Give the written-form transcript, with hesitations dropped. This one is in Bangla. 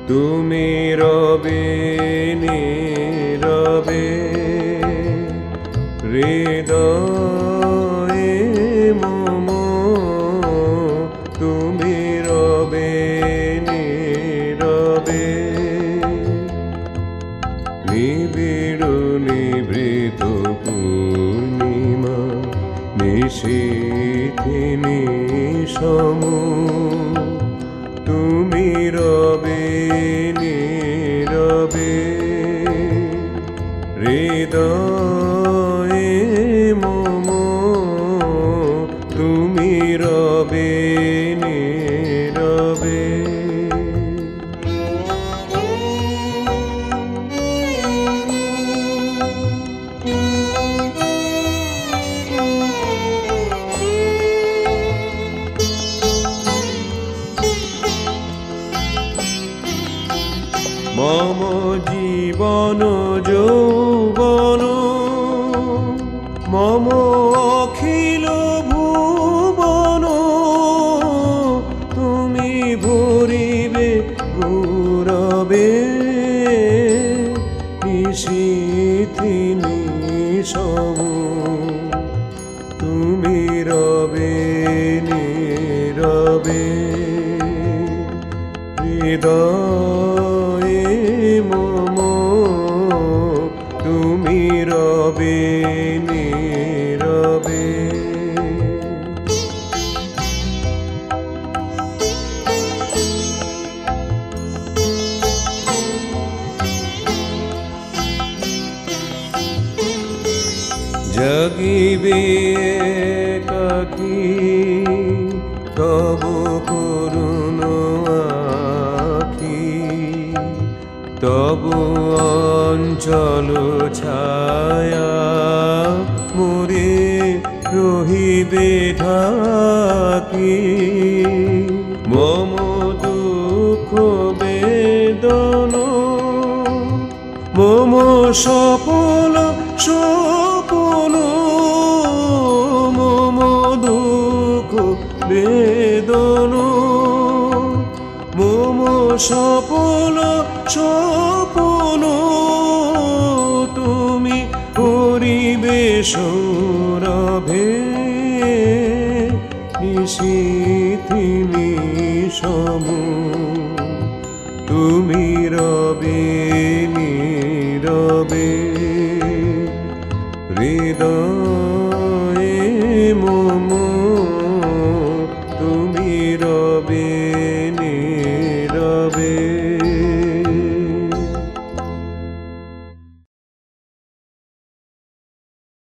তুমি রবে নীরবে হৃদয়ে মম, তুমি রবে নীরবে নিবিড় নিভৃত পূর্ণিমা নিশীথে নিশম, তুমি রবে নীরবে হৃদয়ে মম, তুমি রবে নীরবে। মম জীবন যৌবন মম অখিল ভুবন, তুমি ভরিবে গৌরবে নিশীথে নিশম, তুমি রবে নীরবে হৃদয়ে মম, তুমি রবে নীরবে। জাগিবে একাকী তব করুণ আখি, তব অঞ্চল ছায়া মোরে রহিবে ঢাকি, মম দুঃখ বেদন মম সফল স্বপন, মম দুঃখ বেদন মম সফল স্বপন, তুমি করিবে সৌরভে নিশীথে নিশম, তুমি রবে নীরবে হৃদয়